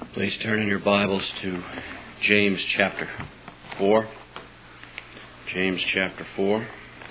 Please turn in your Bibles to James chapter 4. James chapter 4.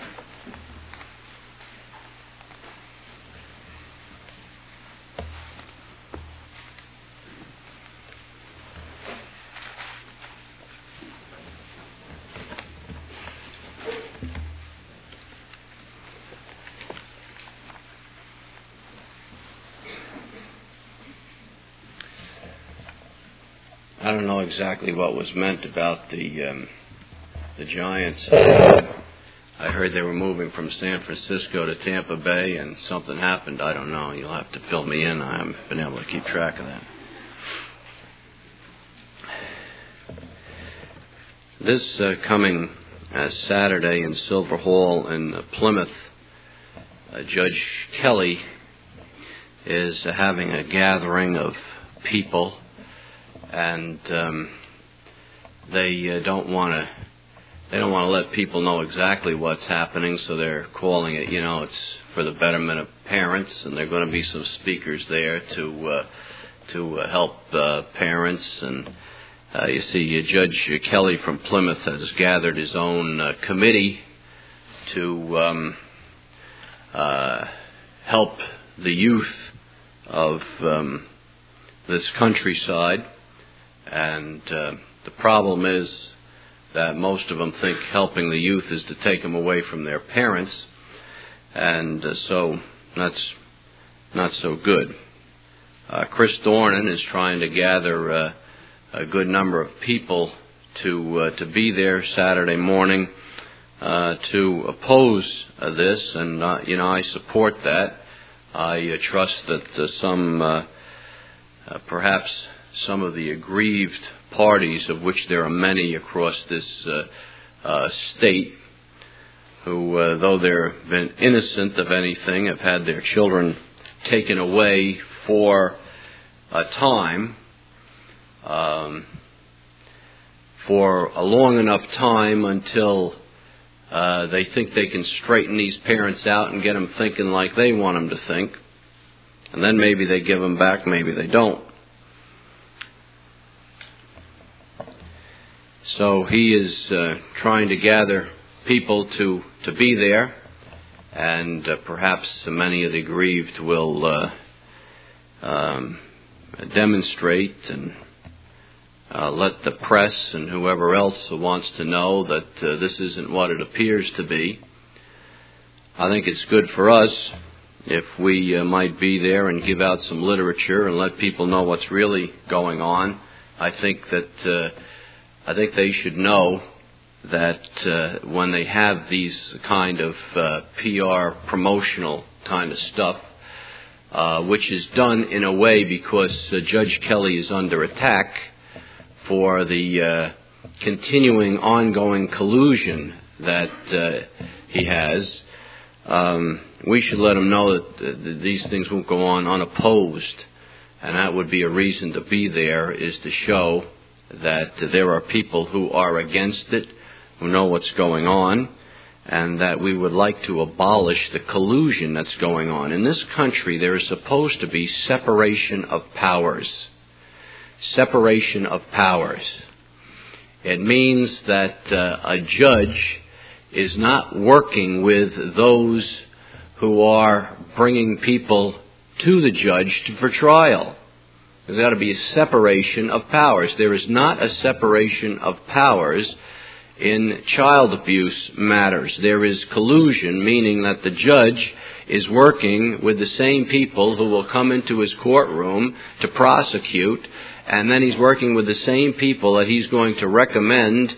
I don't know exactly what was meant about the Giants. I heard they were moving from San Francisco to Tampa Bay, and something happened. I don't know. You'll have to fill me in. I haven't been able to keep track of that. This coming Saturday in Silver Hall in Plymouth, Judge Kelly is having a gathering of people. And they don't want to let people know exactly what's happening, so they're calling it, it's for the betterment of parents, and there are going to be some speakers there to help parents. And you see, Judge Kelly from Plymouth has gathered his own committee to help the youth of this countryside. And the problem is that most of them think helping the youth is to take them away from their parents, and so that's not so good. Chris Dornan is trying to gather a good number of people to be there Saturday morning to oppose this, and I support that. I trust that perhaps some of the aggrieved parties, of which there are many across this state, who, though they've been innocent of anything, have had their children taken away for a time, for a long enough time until they think they can straighten these parents out and get them thinking like they want them to think. And then maybe they give them back, maybe they don't. So he is trying to gather people to be there, and perhaps many of the aggrieved will demonstrate and let the press and whoever else wants to know that this isn't what it appears to be. I think it's good for us if we might be there and give out some literature and let people know what's really going on. I think they should know that when they have these kind of PR promotional kind of stuff, which is done in a way because Judge Kelly is under attack for the continuing ongoing collusion that he has, we should let him know that these things won't go on unopposed. And that would be a reason to be there, is to show that there are people who are against it, who know what's going on, and that we would like to abolish the collusion that's going on. In this country, there is supposed to be separation of powers. Separation of powers. It means that a judge is not working with those who are bringing people to the judge for trial. There's got to be a separation of powers. There is not a separation of powers in child abuse matters. There is collusion, meaning that the judge is working with the same people who will come into his courtroom to prosecute, and then he's working with the same people that he's going to recommend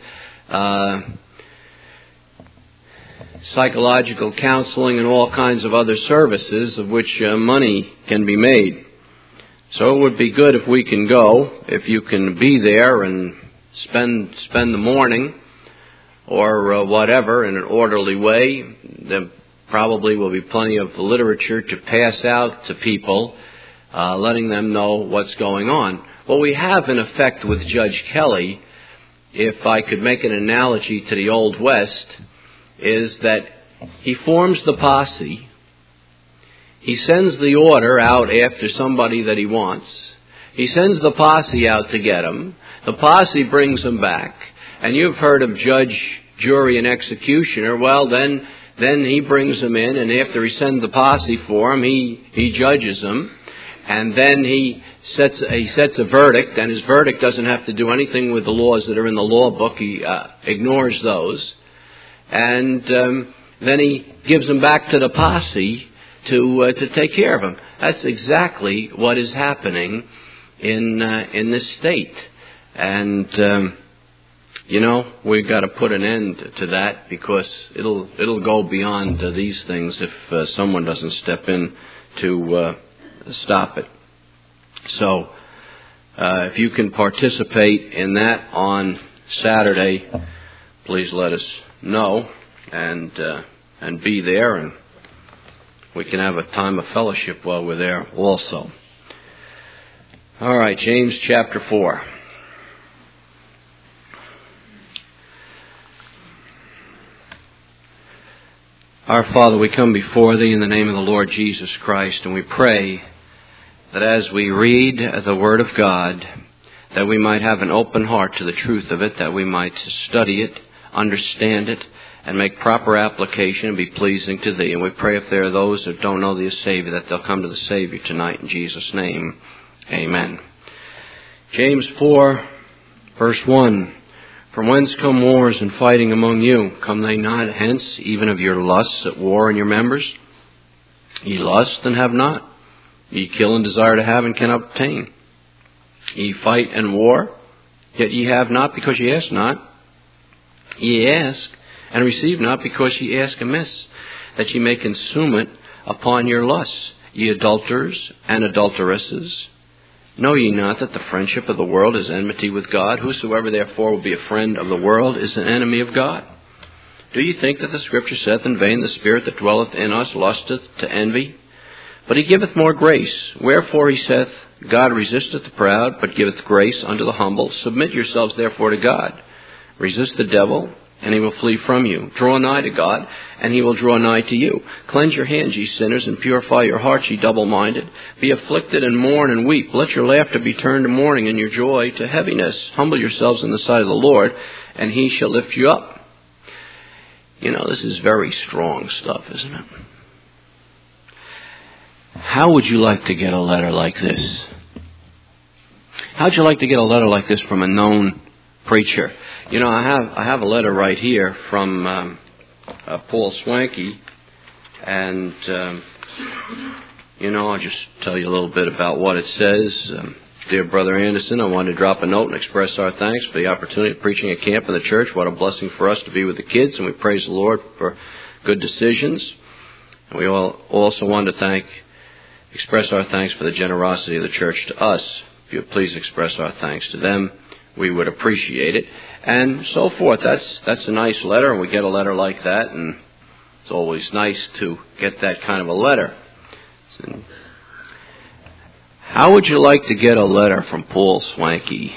psychological counseling and all kinds of other services of which money can be made. So it would be good if we can go, if you can be there and spend the morning or whatever in an orderly way. There probably will be plenty of literature to pass out to people, letting them know what's going on. What we have in effect with Judge Kelly, if I could make an analogy to the Old West, is that he forms the posse. He sends the order out after somebody that he wants. He He sends the posse out to get him. The posse brings him back. And you've heard of judge, jury, and executioner. Well, then he brings him in, and after he sends the posse for him, he judges him. And then he sets a verdict, and his verdict doesn't have to do anything with the laws that are in the law book. He ignores those. And then he gives him back to the posse to take care of him. That's exactly what is happening in this state. And we've got to put an end to that, because it'll go beyond these things if someone doesn't step in to stop it. So if you can participate in that on Saturday, please let us know and be there, and we can have a time of fellowship while we're there also. All right, James chapter 4. Our Father, we come before Thee in the name of the Lord Jesus Christ, and we pray that as we read the Word of God, that we might have an open heart to the truth of it, that we might study it, understand it, and make proper application and be pleasing to Thee. And we pray if there are those that don't know Thee as Savior, that they'll come to the Savior tonight in Jesus' name. Amen. James 4, verse 1. From whence come wars and fighting among you? Come they not hence, even of your lusts at war in your members? Ye lust and have not. Ye kill and desire to have and cannot obtain. Ye fight and war, yet ye have not because ye ask not. Ye ask and receive not because ye ask amiss, that ye may consume it upon your lusts. Ye adulterers and adulteresses, know ye not that the friendship of the world is enmity with God? Whosoever therefore will be a friend of the world is an enemy of God. Do ye think that the Scripture saith in vain, the Spirit that dwelleth in us lusteth to envy? But he giveth more grace. Wherefore he saith, God resisteth the proud, but giveth grace unto the humble. Submit yourselves therefore to God. Resist the devil, and he will flee from you. Draw nigh to God, and he will draw nigh to you. Cleanse your hands, ye sinners, and purify your hearts, ye double-minded. Be afflicted, and mourn, and weep. Let your laughter be turned to mourning, and your joy to heaviness. Humble yourselves in the sight of the Lord, and he shall lift you up. This is very strong stuff, isn't it? How would you like to get a letter like this? How'd you like to get a letter like this from a known preacher? I have a letter right here from Paul Swanky, and I'll just tell you a little bit about what it says. Dear Brother Anderson, I wanted to drop a note and express our thanks for the opportunity of preaching at camp in the church. What a blessing for us to be with the kids, and we praise the Lord for good decisions. And we also want to express our thanks for the generosity of the church to us. If you would please express our thanks to them, we would appreciate it. And so forth. That's a nice letter, and we get a letter like that, and it's always nice to get that kind of a letter. How would you like to get a letter from Paul Swanky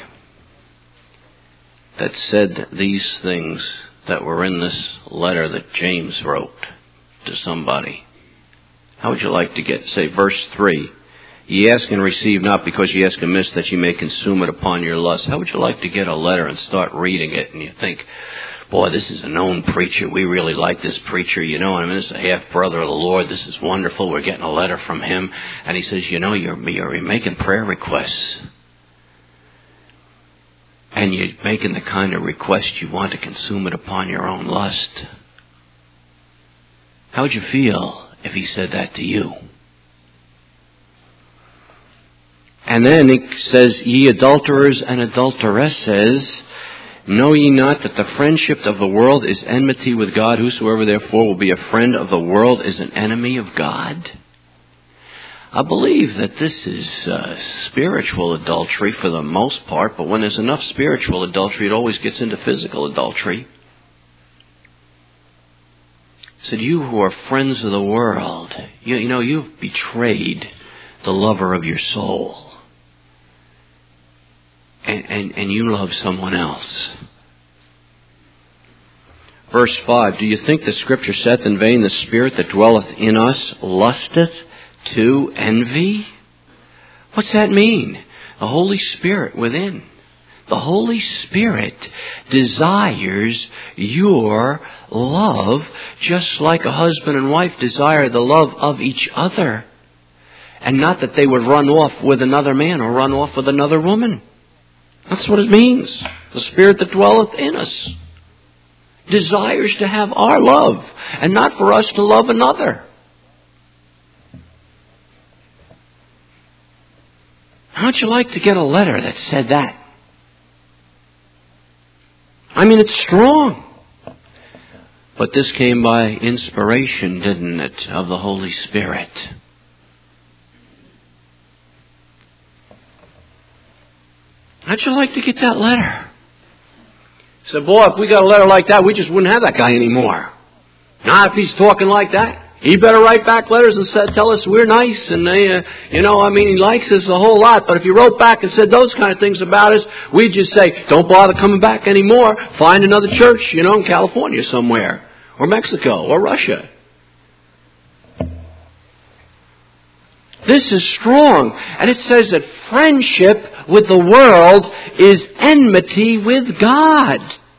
that said these things that were in this letter that James wrote to somebody? How would you like to get, say, verse 3, ye ask and receive not because ye ask amiss, that ye may consume it upon your lust. How would you like to get a letter and start reading it, and you think, boy, this is a known preacher. We really like this preacher, and this is a half-brother of the Lord. This is wonderful. We're getting a letter from him. And he says, you're making prayer requests. And you're making the kind of request you want to consume it upon your own lust. How would you feel if he said that to you? And then he says, ye adulterers and adulteresses, know ye not that the friendship of the world is enmity with God? Whosoever therefore will be a friend of the world is an enemy of God. I believe that this is spiritual adultery for the most part, but when there's enough spiritual adultery, it always gets into physical adultery. He said, you who are friends of the world, you've betrayed the lover of your soul. And you love someone else. Verse 5, do you think the Scripture saith in vain, the Spirit that dwelleth in us lusteth to envy? What's that mean? The Holy Spirit within. The Holy Spirit desires your love just like a husband and wife desire the love of each other. And not that they would run off with another man or run off with another woman. That's what it means. The Spirit that dwelleth in us desires to have our love and not for us to love another. How'd you like to get a letter that said that? I mean, it's strong. But this came by inspiration, didn't it, of the Holy Spirit. How'd you like to get that letter? Said, boy, if we got a letter like that, we just wouldn't have that guy anymore. Not if he's talking like that. He better write back letters and tell us we're nice and he likes us a whole lot. But if he wrote back and said those kind of things about us, we'd just say, don't bother coming back anymore. Find another church, in California somewhere, or Mexico, or Russia. This is strong. And it says that friendship with the world is enmity with God.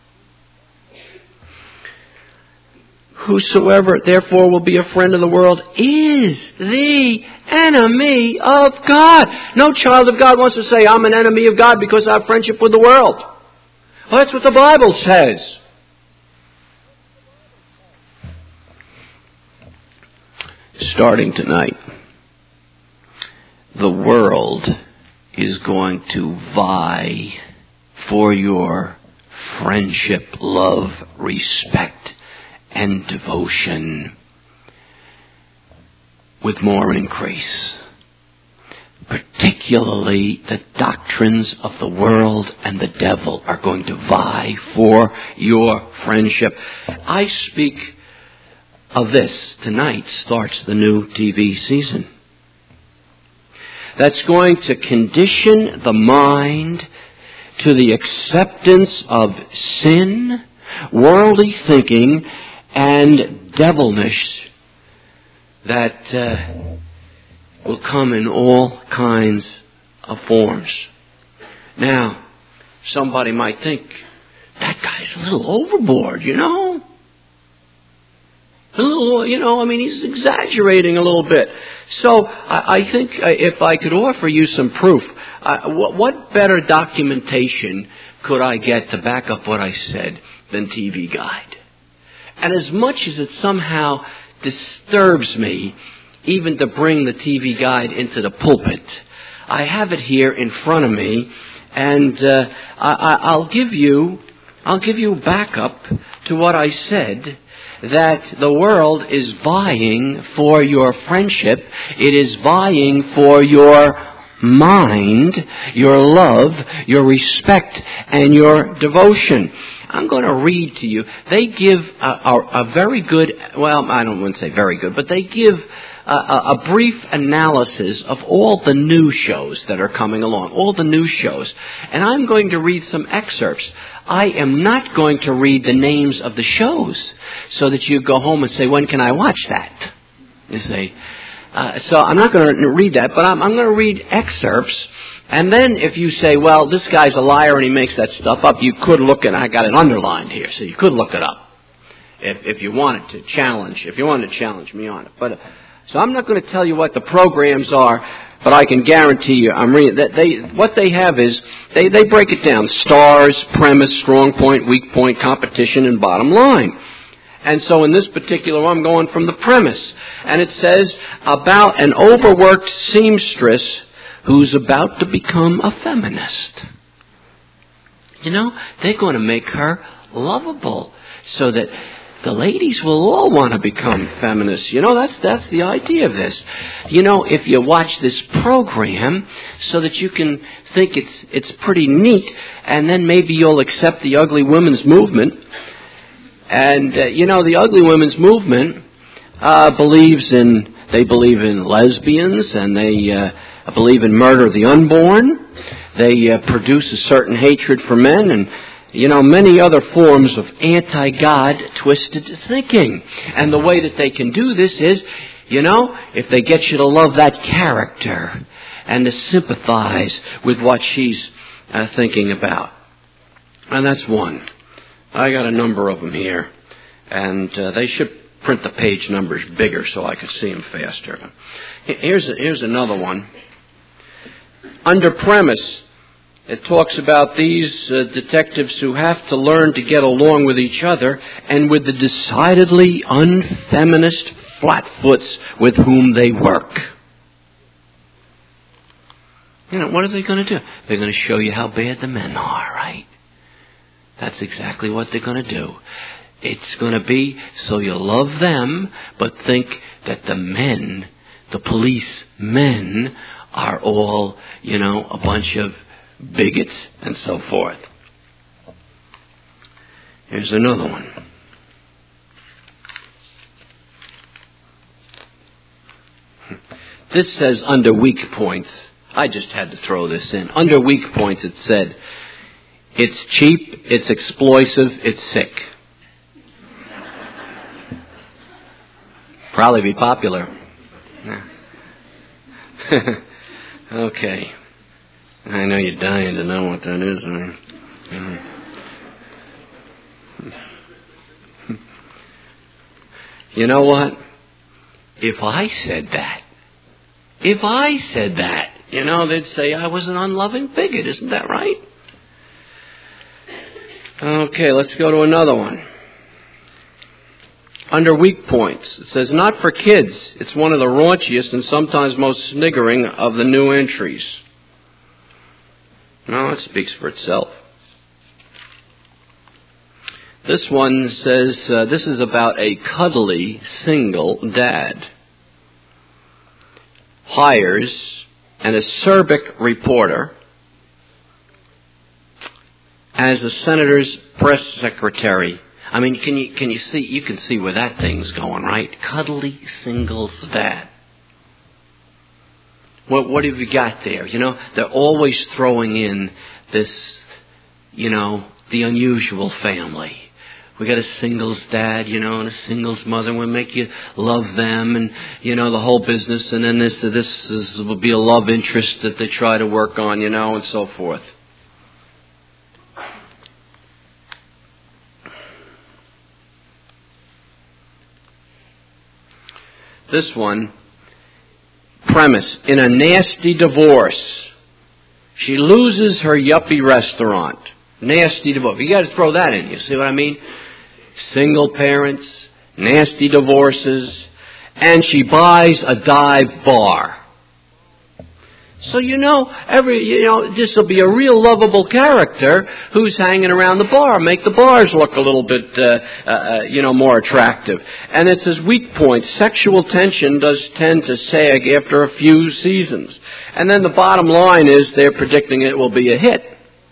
Whosoever therefore will be a friend of the world is the enemy of God. No child of God wants to say, I'm an enemy of God because I have friendship with the world. Well, that's what the Bible says. Starting tonight, the world is going to vie for your friendship, love, respect, and devotion with more increase. Particularly the doctrines of the world and the devil are going to vie for your friendship. I speak of this. Tonight starts the new TV season. That's going to condition the mind to the acceptance of sin, worldly thinking, and devilness that will come in all kinds of forms. Now, somebody might think, that guy's a little overboard, A little, he's exaggerating a little bit. So I think if I could offer you some proof, what better documentation could I get to back up what I said than TV Guide? And as much as it somehow disturbs me, even to bring the TV Guide into the pulpit, I have it here in front of me, and I'll give you backup to what I said, that the world is vying for your friendship. It is vying for your mind, your love, your respect, and your devotion. I'm going to read to you. They give a very good, well, I don't want to say very good, but they give a brief analysis of all the new shows that are coming along, all the new shows. And I'm going to read some excerpts. I am not going to read the names of the shows so that you go home and say, when can I watch that? You say. So I'm not going to read that, but I'm going to read excerpts. And then if you say, well, this guy's a liar and he makes that stuff up, you could look at, I got it underlined here, so you could look it up if you wanted to challenge me on it. But so I'm not going to tell you what the programs are, but I can guarantee you, I'm reading that what they have is they break it down: stars, premise, strong point, weak point, competition, and bottom line. And so in this particular one, I'm going from the premise, and it says about an overworked seamstress who's about to become a feminist. They're going to make her lovable so that the ladies will all want to become feminists. That's the idea of this. If you watch this program so that you can think it's pretty neat, and then maybe you'll accept the ugly women's movement. And, the ugly women's movement believes in lesbians, and they believe in murder of the unborn. They produce a certain hatred for men and, many other forms of anti-God twisted thinking. And the way that they can do this is, if they get you to love that character, and to sympathize with what she's thinking about. And that's one. I got a number of them here, and they should print the page numbers bigger so I can see them faster. Here's another one. Under premise, it talks about these detectives who have to learn to get along with each other and with the decidedly unfeminist flatfoots with whom they work. You know, what are they going to do? They're going to show you how bad the men are, right? That's exactly what they're going to do. It's going to be so you love them, but think that the men, the police men, are all, a bunch of bigots and so forth. Here's another one. This says under weak points. I just had to throw this in. Under weak points it said, it's cheap, it's explosive, it's sick. Probably be popular. Yeah. Okay. I know you're dying to know what that is. You know what? If I said that, they'd say I was an unloving bigot. Isn't that right? Okay, let's go to another one. Under weak points, it says, not for kids. It's one of the raunchiest and sometimes most sniggering of the new entries. No, it speaks for itself. This one says, this is about a cuddly single dad. Hires an acerbic reporter as the senator's press secretary. I mean, can you see? You can see where that thing's going, right? Cuddly single dad. What have you got there? They're always throwing in this, the unusual family. We got a singles dad, and a singles mother. We'll make you love them, and the whole business. And then this will be a love interest that they try to work on, and so forth. This one, premise, in a nasty divorce, she loses her yuppie restaurant. Nasty divorce. You got to throw that in. You see what I mean? Single parents, nasty divorces, and she buys a dive bar. So this will be a real lovable character who's hanging around the bar. Make the bars look a little bit, more attractive. And it says weak points. Sexual tension does tend to sag after a few seasons. And then the bottom line is they're predicting it will be a hit.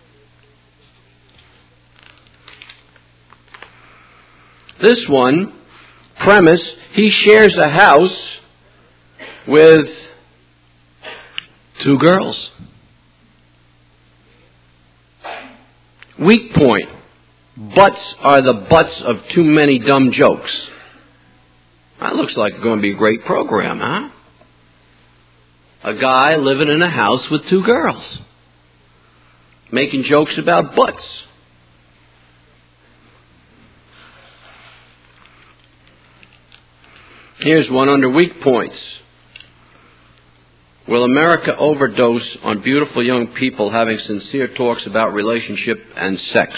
This one, premise, he shares a house with 2 girls. Weak point. Butts are the butts of too many dumb jokes. That looks like it's going to be a great program, huh? A guy living in a house with 2 girls. Making jokes about butts. Here's one under weak points. Will America overdose on beautiful young people having sincere talks about relationship and sex?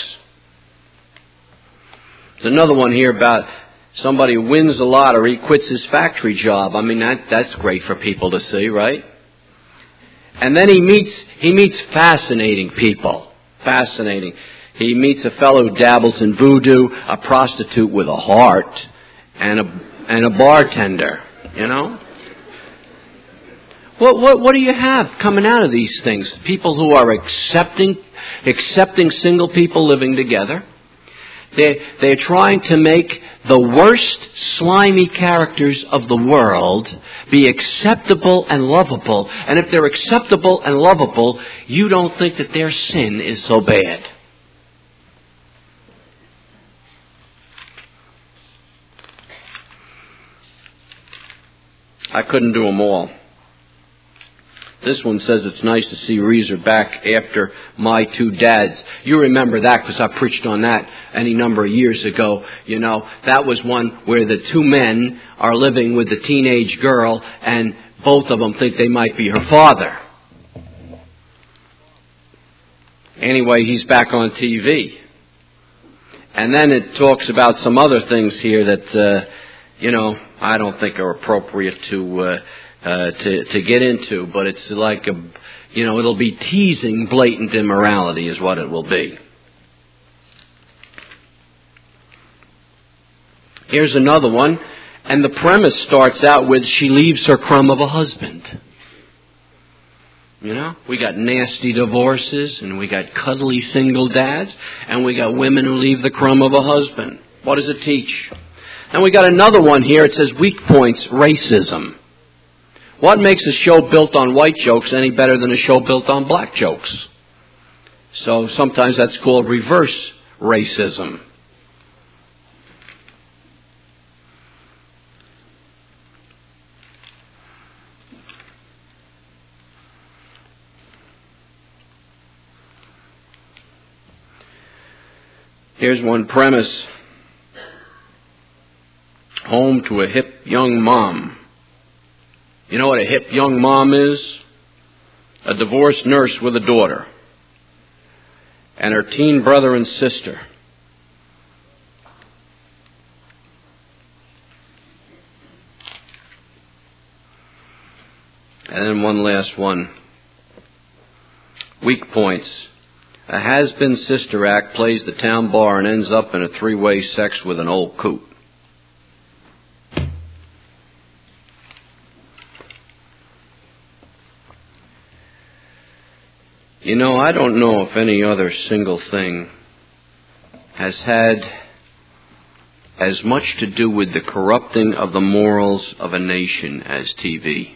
There's another one here about somebody wins the lottery, quits his factory job. I mean, that's great for people to see, right? And then he meets fascinating people. Fascinating. He meets a fellow who dabbles in voodoo, a prostitute with a heart, and a bartender, What do you have coming out of these things? People who are accepting single people living together. They're trying to make the worst slimy characters of the world be acceptable and lovable. And if they're acceptable and lovable, you don't think that their sin is so bad. I couldn't do them all. This one says it's nice to see Reeser back after My Two Dads. You remember that because I preached on that any number of years ago. You know, that was one where the two men are living with the teenage girl and both of them think they might be her father. Anyway, he's back on TV. And then it talks about some other things here that, I don't think are appropriate to get into, but it's like it'll be teasing blatant immorality is what it will be. Here's another one, and the premise starts out with she leaves her crumb of a husband. We got nasty divorces, and we got cuddly single dads, and we got women who leave the crumb of a husband. What does it teach? And we got another one here. It says weak points, racism. What makes a show built on white jokes any better than a show built on black jokes? So sometimes that's called reverse racism. Here's one premise. Home to a hip young mom. You know what a hip young mom is? A divorced nurse with a daughter. And her teen brother and sister. And then one last one. Weak points. A has-been sister act plays the town bar and ends up in a three-way sex with an old coot. I don't know if any other single thing has had as much to do with the corrupting of the morals of a nation as TV.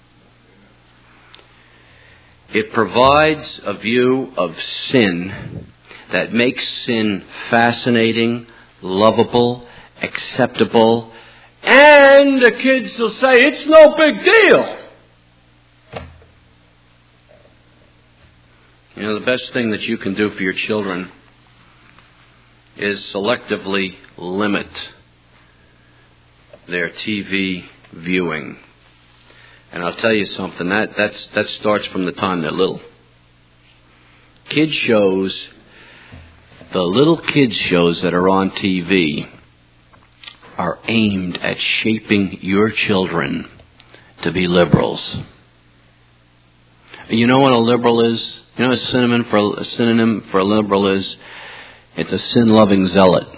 It provides a view of sin that makes sin fascinating, lovable, acceptable, and the kids will say, it's no big deal. The best thing that you can do for your children is selectively limit their TV viewing. And I'll tell you something, that starts from the time they're little. Kids shows, the little kids shows that are on TV are aimed at shaping your children to be liberals. You know what a liberal is? You know what a synonym for a liberal is? It's a sin-loving zealot.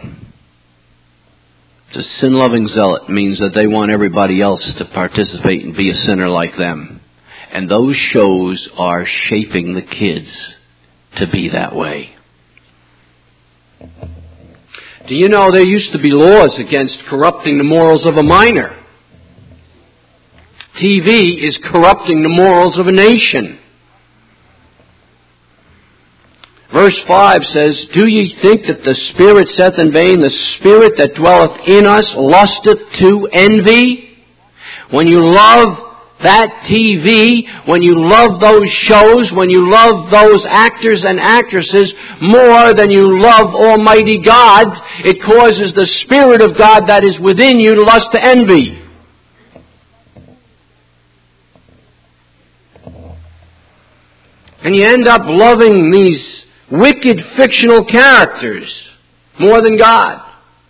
A sin-loving zealot means that they want everybody else to participate and be a sinner like them. And those shows are shaping the kids to be that way. Do you know there used to be laws against corrupting the morals of a minor? TV is corrupting the morals of a nation. Verse 5 says, Do ye think that the Spirit saith in vain, the Spirit that dwelleth in us lusteth to envy? When you love that TV, when you love those shows, when you love those actors and actresses more than you love Almighty God, it causes the Spirit of God that is within you to lust to envy. And you end up loving these wicked fictional characters more than God.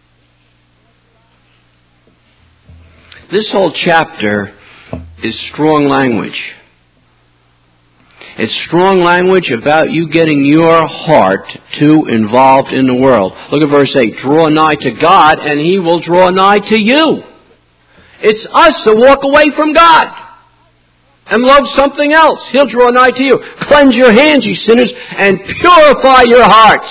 This whole chapter is strong language. It's strong language about you getting your heart too involved in the world. Look at verse 8. Draw nigh to God and He will draw nigh to you. It's us that walk away from God and love something else. He'll draw nigh to you. Cleanse your hands, ye sinners, and purify your hearts,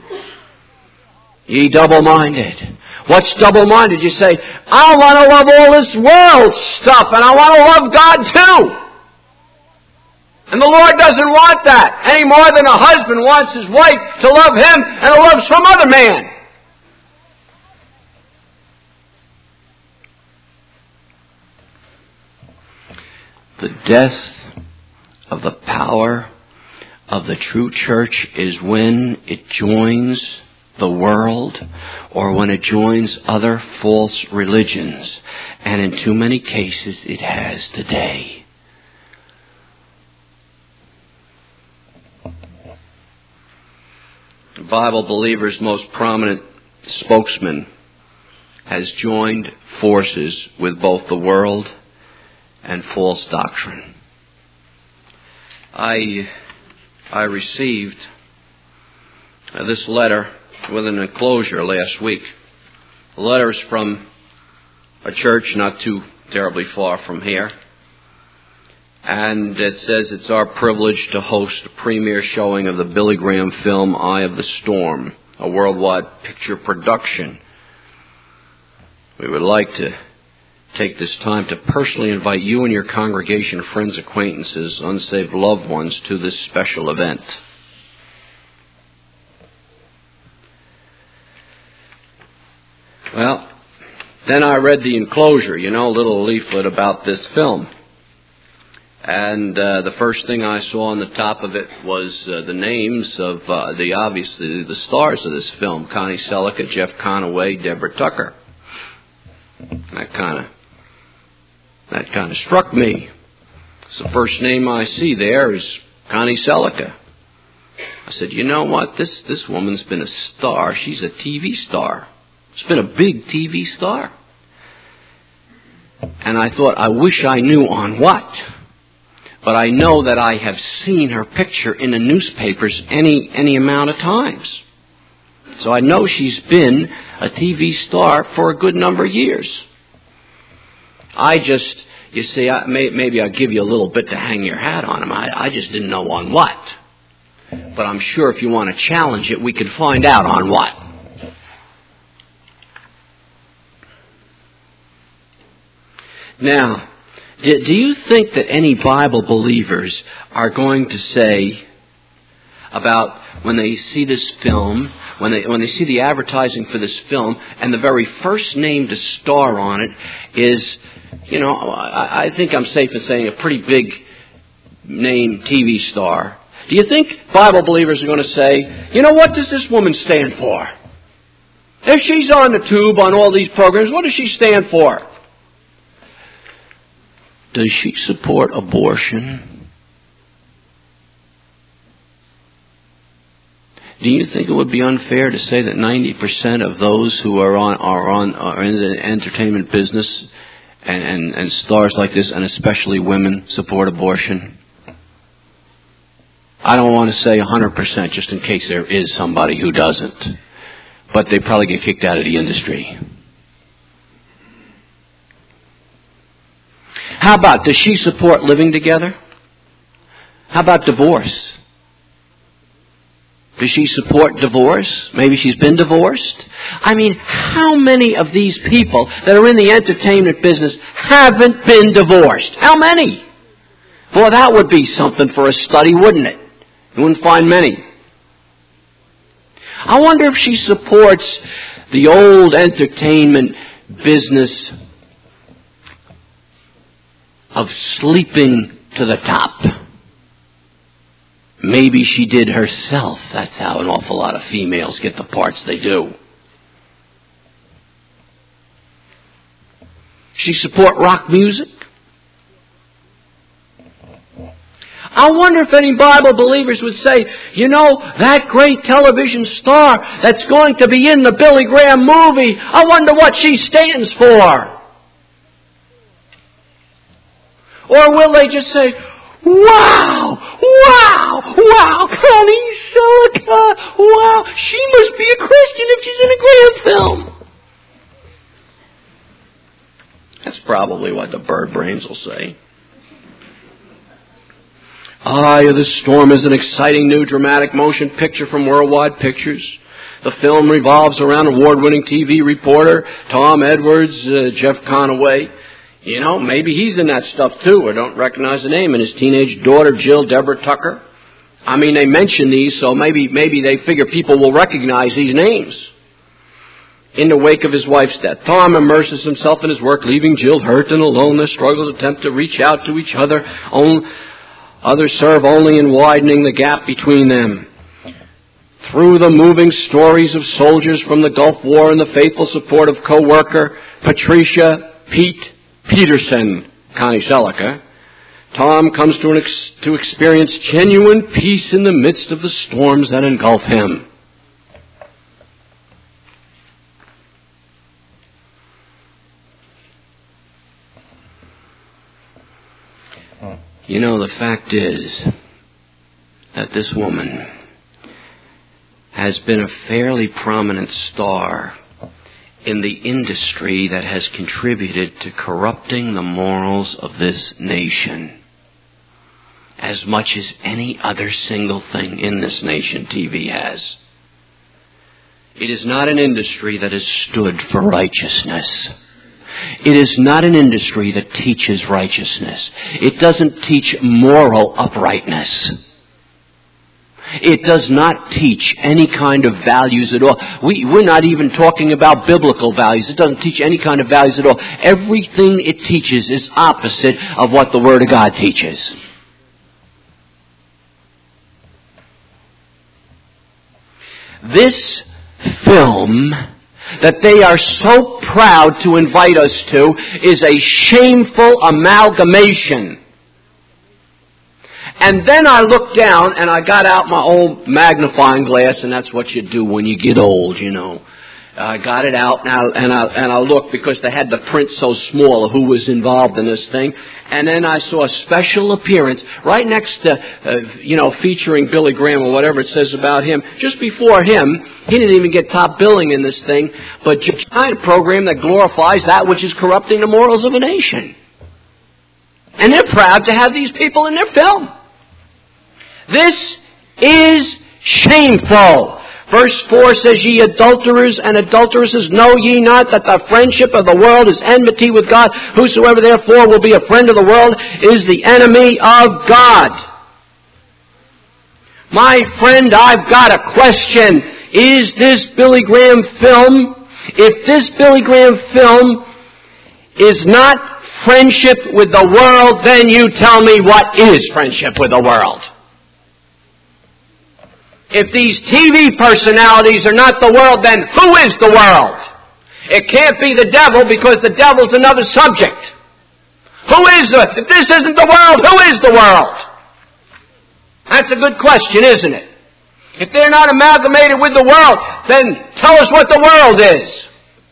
ye double-minded. What's double-minded? You say, I want to love all this world stuff, and I want to love God too. And the Lord doesn't want that any more than a husband wants his wife to love him and to love some other man. The death of the power of the true church is when it joins the world or when it joins other false religions. And in too many cases it has today. The Bible believer's most prominent spokesman has joined forces with both the world and false doctrine. I received this letter with an enclosure last week. The letter is from a church not too terribly far from here. And it says it's our privilege to host a premiere showing of the Billy Graham film Eye of the Storm, a worldwide picture production. We would like to take this time to personally invite you and your congregation, friends, acquaintances, unsaved loved ones to this special event. Well, then I read the enclosure, a little leaflet about this film. And the first thing I saw on the top of it was the names of obviously the stars of this film: Connie Sellecca, Jeff Conaway, Deborah Tucker. That kind of struck me. So the first name I see there is Connie Sellecca. I said, you know what? This woman's been a star. She's a TV star. She's been a big TV star. And I thought, I wish I knew on what. But I know that I have seen her picture in the newspapers any amount of times. So I know she's been a TV star for a good number of years. You see, maybe I'll give you a little bit to hang your hat on him. I just didn't know on what. But I'm sure if you want to challenge it, we could find out on what. Now, do you think that any Bible believers are going to say about when they see this film, when they see the advertising for this film, and the very first name to star on it is, I think I'm safe in saying a pretty big name TV star. Do you think Bible believers are going to say, what does this woman stand for? If she's on the tube on all these programs, what does she stand for? Does she support abortion? Do you think it would be unfair to say that 90% of those who are in the entertainment business and stars like this, and especially women, support abortion? I don't want to say 100% just in case there is somebody who doesn't. But they probably get kicked out of the industry. How about, does she support living together? How about divorce? Does she support divorce? Maybe she's been divorced. I mean, how many of these people that are in the entertainment business haven't been divorced? How many? Boy, that would be something for a study, wouldn't it? You wouldn't find many. I wonder if she supports the old entertainment business of sleeping to the top. Maybe she did herself. That's how an awful lot of females get the parts they do. She support rock music. I wonder if any Bible believers would say, that great television star that's going to be in the Billy Graham movie, I wonder what she stands for. Or will they just say, wow, Connie Sellecca, wow, she must be a Christian if she's in a Graham film. That's probably what the bird brains will say. Eye of the Storm is an exciting new dramatic motion picture from Worldwide Pictures. The film revolves around award-winning TV reporter Tom Edwards, Jeff Conaway. Maybe he's in that stuff too, or don't recognize the name, and his teenage daughter Jill, Deborah Tucker. I mean, they mention these, so maybe they figure people will recognize these names. In the wake of his wife's death, Tom immerses himself in his work, leaving Jill hurt and alone. Their struggles attempt to reach out to each other Others serve only in widening the gap between them. Through the moving stories of soldiers from the Gulf War and the faithful support of co-worker Patricia Peterson, Connie Selica, Tom comes to experience genuine peace in the midst of the storms that engulf him. You know, the fact is that this woman has been a fairly prominent star in the industry that has contributed to corrupting the morals of this nation as much as any other single thing in this nation TV has. It is not an industry that has stood for righteousness. It is not an industry that teaches righteousness. It doesn't teach moral uprightness. It does not teach any kind of values at all. We're not even talking about biblical values. It doesn't teach any kind of values at all. Everything it teaches is opposite of what the Word of God teaches. This film that they are so proud to invite us to is a shameful amalgamation. And then I looked down and I got out my old magnifying glass, and that's what you do when you get old, you know. I got it out and I looked because they had the print so small of who was involved in this thing. And then I saw a special appearance right next to, featuring Billy Graham or whatever it says about him. Just before him, he didn't even get top billing in this thing, but just a program that glorifies that which is corrupting the morals of a nation. And they're proud to have these people in their film. This is shameful. Verse 4 says, Ye adulterers and adulteresses, know ye not that the friendship of the world is enmity with God? Whosoever therefore will be a friend of the world is the enemy of God. My friend, I've got a question. Is this Billy Graham film? If this Billy Graham film is not friendship with the world, then you tell me what is friendship with the world. If these TV personalities are not the world, then who is the world? It can't be the devil, because the devil's another subject. If this isn't the world, who is the world? That's a good question, isn't it? If they're not amalgamated with the world, then tell us what the world is.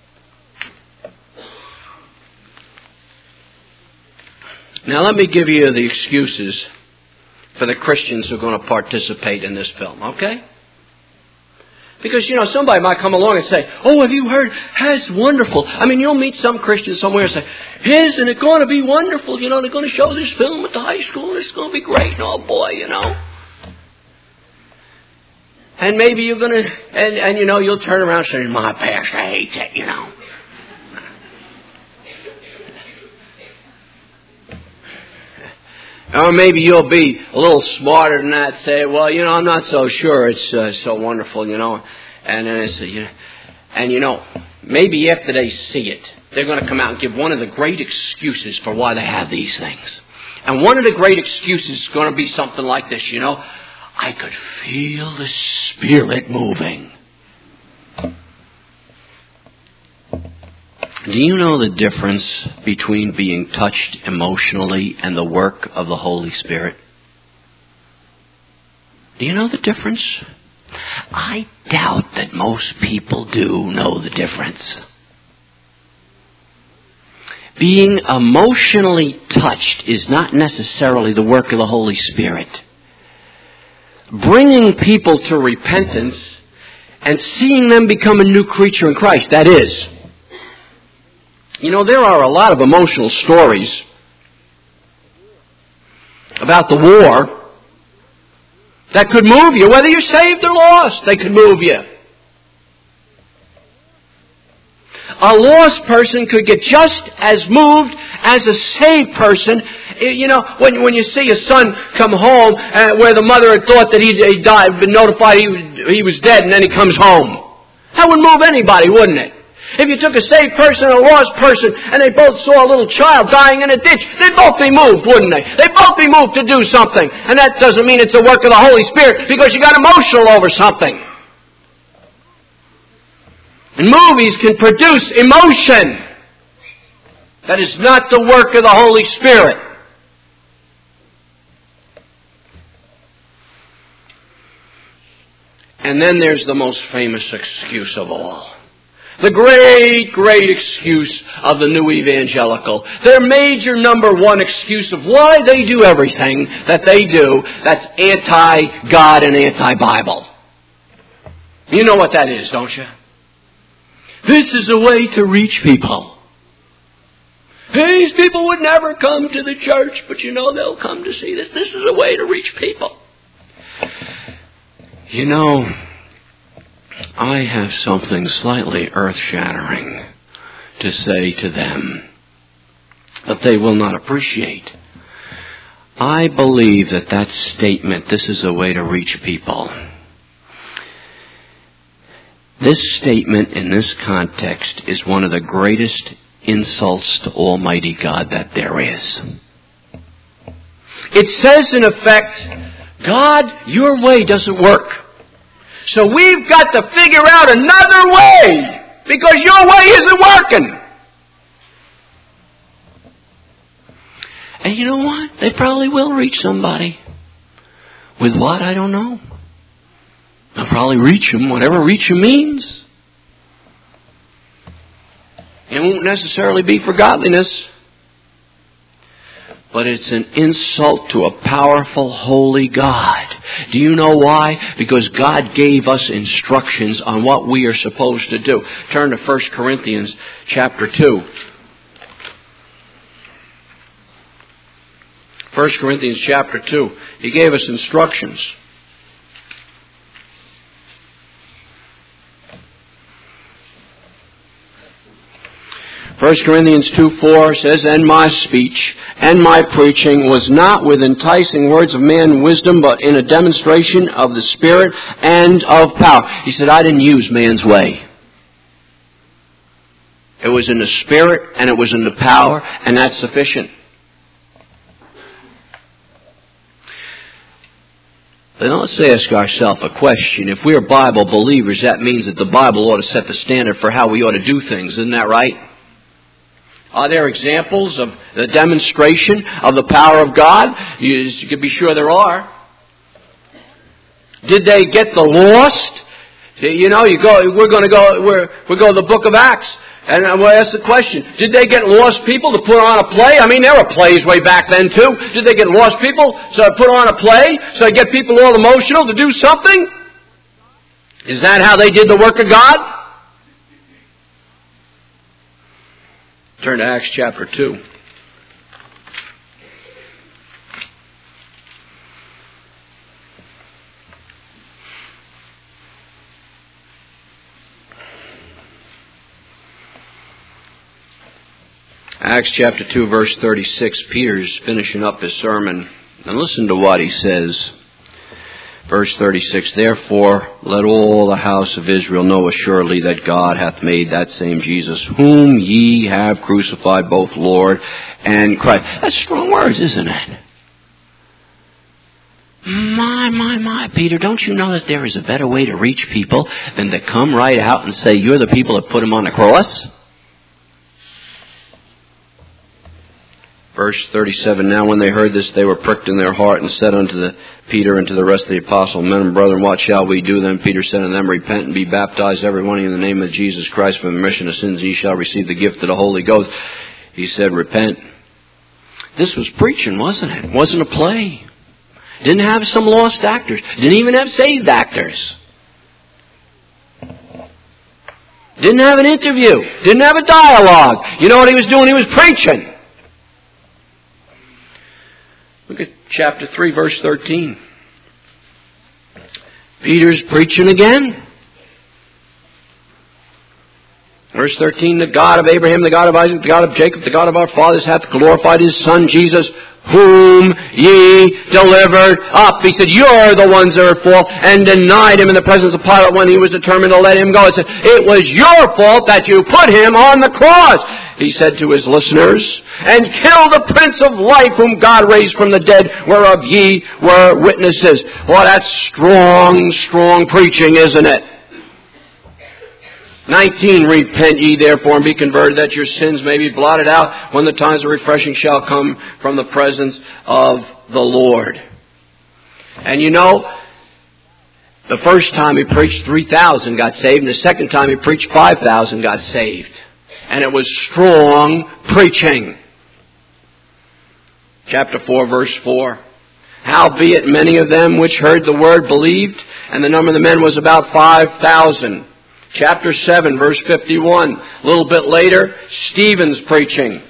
Now let me give you the excuses for the Christians who are going to participate in this film, okay? Because, somebody might come along and say, oh, have you heard? That's wonderful. I mean, you'll meet some Christian somewhere and say, isn't it going to be wonderful? They're going to show this film at the high school. It's going to be great. Oh, boy, And maybe you're going to, and you'll turn around and say, my pastor hates it, Or maybe you'll be a little smarter than that, say, well, I'm not so sure it's so wonderful, And then it's, maybe after they see it, they're going to come out and give one of the great excuses for why they have these things. And one of the great excuses is going to be something like this, I could feel the Spirit moving. Do you know the difference between being touched emotionally and the work of the Holy Spirit? Do you know the difference? I doubt that most people do know the difference. Being emotionally touched is not necessarily the work of the Holy Spirit. Bringing people to repentance and seeing them become a new creature in Christ, that is. There are a lot of emotional stories about the war that could move you. Whether you're saved or lost, they could move you. A lost person could get just as moved as a saved person. When you see a son come home where the mother had thought that he died, been notified he was dead, and then he comes home. That would move anybody, wouldn't it? If you took a saved person and a lost person and they both saw a little child dying in a ditch, they'd both be moved, wouldn't they? They'd both be moved to do something. And that doesn't mean it's the work of the Holy Spirit because you got emotional over something. And movies can produce emotion. That is not the work of the Holy Spirit. And then there's the most famous excuse of all. The great, great excuse of the new evangelical. Their major number one excuse of why they do everything that they do that's anti-God and anti-Bible. You know what that is, don't you? This is a way to reach people. These people would never come to the church, but you know they'll come to see this. This is a way to reach people. You know, I have something slightly earth-shattering to say to them that they will not appreciate. I believe that statement, this is a way to reach people. This statement in this context is one of the greatest insults to Almighty God that there is. It says in effect, God, your way doesn't work. So we've got to figure out another way because your way isn't working. And you know what? They probably will reach somebody. With what? I don't know. They'll probably reach them, whatever reach them means. It won't necessarily be for godliness. But it's an insult to a powerful, holy God. Do you know why? Because God gave us instructions on what we are supposed to do. Turn to 1 Corinthians chapter 2. 1 Corinthians chapter 2. He gave us instructions. 1 Corinthians 2:4 says, "And my speech and my preaching was not with enticing words of man wisdom, but in a demonstration of the Spirit and of power." He said, I didn't use man's way. It was in the Spirit and it was in the power, and that's sufficient. Then let's ask ourselves a question. If we're Bible believers, that means that the Bible ought to set the standard for how we ought to do things. Isn't that right? Are there examples of the demonstration of the power of God? You can be sure there are. Did they get the lost? You know, we're going to go to the book of Acts. And we'll ask the question, did they get lost people to put on a play? I mean, there were plays way back then too. Did they get lost people so they put on a play? So they get people all emotional to do something? Is that how they did the work of God? Turn to Acts chapter 2. Acts chapter 2, verse 36. Peter's finishing up his sermon. And listen to what he says. Verse 36, "Therefore let all the house of Israel know assuredly that God hath made that same Jesus, whom ye have crucified, both Lord and Christ." That's strong words, isn't it? My, Peter, don't you know that there is a better way to reach people than to come right out and say, you're the people that put him on the cross? Verse 37, "Now when they heard this, they were pricked in their heart, and said unto Peter and to the rest of the apostles, Men and brethren, what shall we do then? Peter said unto them, Repent and be baptized, every one of you, in the name of Jesus Christ, for the remission of sins, ye shall receive the gift of the Holy Ghost." He said, repent. This was preaching, wasn't it? It wasn't a play. Didn't have some lost actors. Didn't even have saved actors. Didn't have an interview. Didn't have a dialogue. You know what he was doing? He was preaching. Look at chapter 3, verse 13. Peter's preaching again. Verse 13, "The God of Abraham, the God of Isaac, the God of Jacob, the God of our fathers hath glorified his Son, Jesus, whom ye delivered up. He said, you're the ones that are at fault, and denied him in the presence of Pilate when he was determined to let him go. He said, it was your fault that you put him on the cross, he said to his listeners, and kill the Prince of Life whom God raised from the dead, whereof ye were witnesses. Well, that's strong, strong preaching, isn't it? 19, repent ye therefore and be converted, that your sins may be blotted out when the times of refreshing shall come from the presence of the Lord. And you know, the first time he preached, 3,000 got saved, and the second time he preached, 5,000 got saved. And it was strong preaching. Chapter 4, verse 4. Howbeit many of them which heard the word believed, and the number of the men was about 5,000. Chapter 7, verse 51. A little bit later, Stephen's preaching.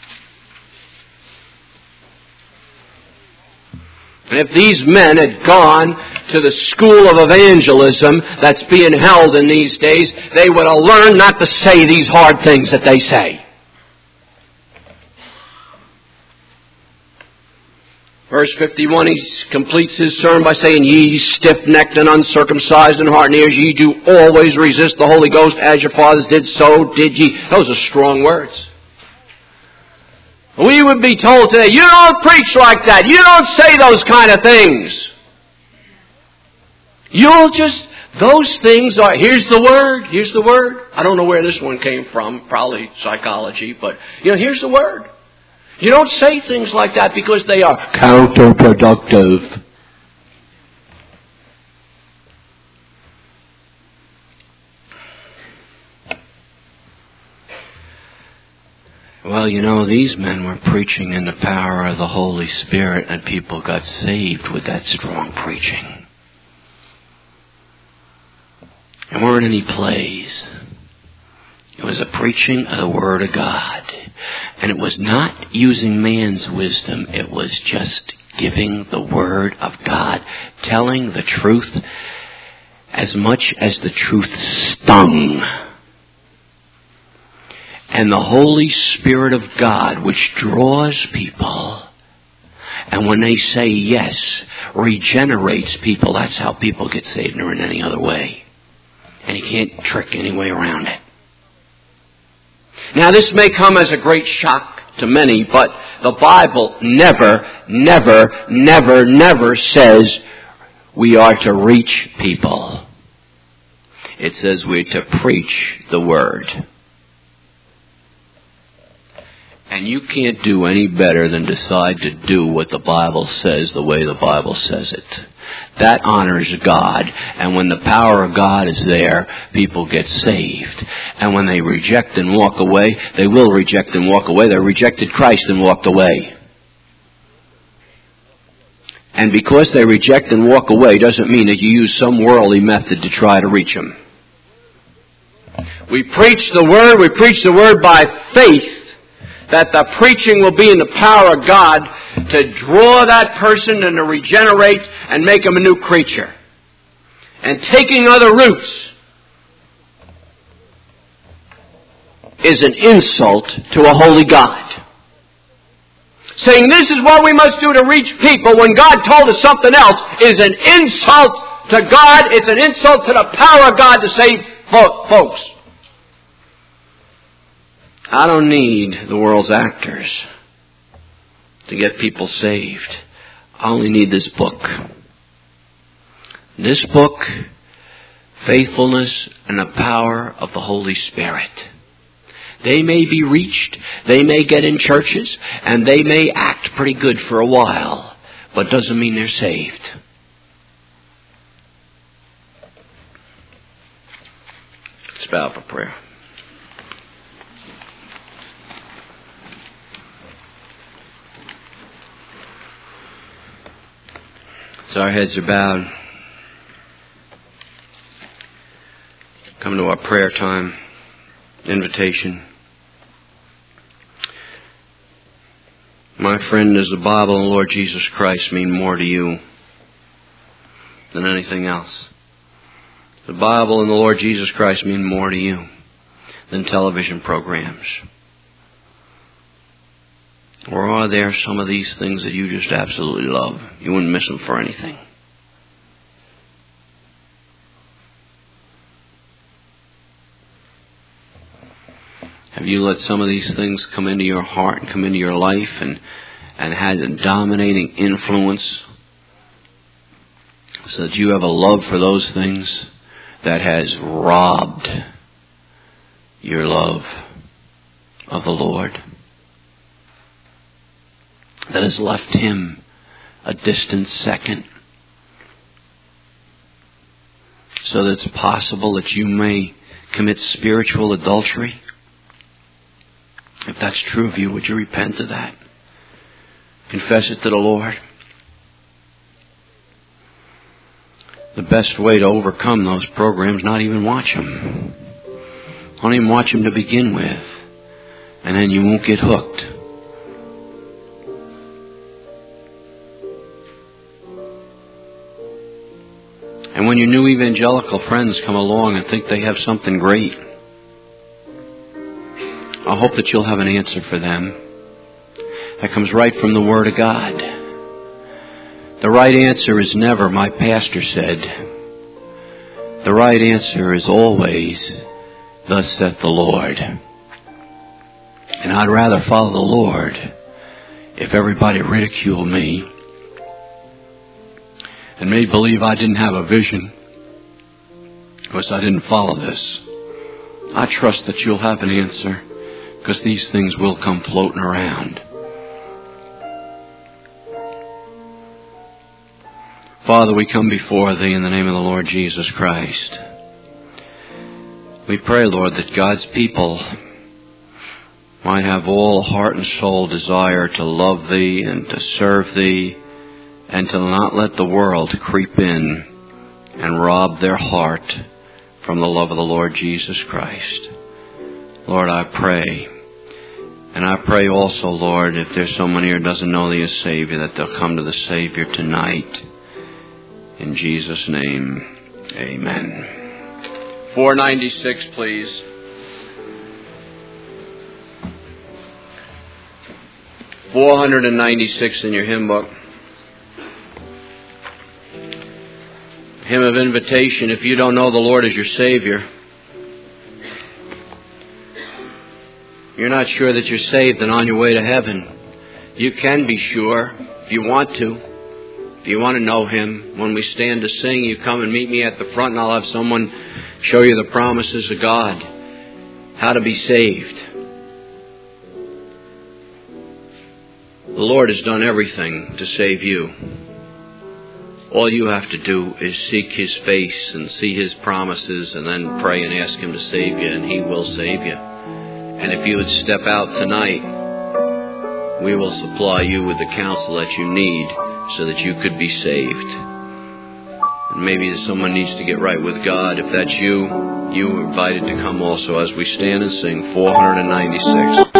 And if these men had gone to the school of evangelism that's being held in these days, they would have learned not to say these hard things that they say. Verse 51, he completes his sermon by saying, ye stiff-necked and uncircumcised in heart and ears, ye do always resist the Holy Ghost, as your fathers did, so did ye. Those are strong words. We would be told today, you don't preach like that. You don't say those kind of things. You'll just, those things are, here's the word. I don't know where this one came from, probably psychology, but, here's the word. You don't say things like that because they are counterproductive. Well, these men were preaching in the power of the Holy Spirit, and people got saved with that strong preaching. There weren't any plays. It was a preaching of the Word of God. And it was not using man's wisdom. It was just giving the Word of God, telling the truth as much as the truth stung. And the Holy Spirit of God, which draws people, and when they say yes, regenerates people. That's how people get saved, never in any other way. And you can't trick any way around it. Now, this may come as a great shock to many, but the Bible never says we are to reach people. It says we're to preach the Word. And you can't do any better than decide to do what the Bible says the way the Bible says it. That honors God. And when the power of God is there, people get saved. And when they reject and walk away, they will reject and walk away. They rejected Christ and walked away. And because they reject and walk away doesn't mean that you use some worldly method to try to reach them. We preach the Word by faith, that the preaching will be in the power of God to draw that person and to regenerate and make him a new creature. And taking other routes is an insult to a holy God. Saying this is what we must do to reach people when God told us something else is an insult to God. It's an insult to the power of God to save folks. I don't need the world's actors to get people saved. I only need this book. This book, faithfulness and the power of the Holy Spirit. They may be reached, they may get in churches, and they may act pretty good for a while, but doesn't mean they're saved. Let's bow for prayer. So our heads are bowed. Come to our prayer time, invitation. My friend, does the Bible and the Lord Jesus Christ mean more to you than anything else? The Bible and the Lord Jesus Christ mean more to you than television programs. Or are there some of these things that you just absolutely love? You wouldn't miss them for anything. Have you let some of these things come into your heart and come into your life and had a dominating influence so that you have a love for those things that has robbed your love of the Lord? That has left Him a distant second, so that it's possible that you may commit spiritual adultery? If that's true of you, would you repent of that? Confess it to the Lord. The best way to overcome those programs, not even watch them. Don't even watch them to begin with. And then you won't get hooked. And when your new evangelical friends come along and think they have something great, I hope that you'll have an answer for them that comes right from the Word of God. The right answer is never, my pastor said. The right answer is always, thus saith the Lord. And I'd rather follow the Lord if everybody ridiculed me and made believe I didn't have a vision because I didn't follow this. I trust that you'll have an answer, because these things will come floating around. Father, we come before Thee in the name of the Lord Jesus Christ. We pray, Lord, that God's people might have all heart and soul desire to love Thee and to serve Thee, and to not let the world creep in and rob their heart from the love of the Lord Jesus Christ. Lord, I pray. And I pray also, Lord, if there's someone here who doesn't know Thee as Savior, that they'll come to the Savior tonight. In Jesus' name, amen. 496, please. $496 in your hymn book. Hymn of invitation. If you don't know the Lord as your Savior, you're not sure that you're saved and on your way to heaven, you can be sure if you want to. If you want to know Him, when we stand to sing, you come and meet me at the front, and I'll have someone show you the promises of God, how to be saved. The Lord has done everything to save you. All you have to do is seek His face and see His promises, and then pray and ask Him to save you, and He will save you. And if you would step out tonight, we will supply you with the counsel that you need so that you could be saved. And maybe someone needs to get right with God. If that's you, you are invited to come also as we stand and sing 496.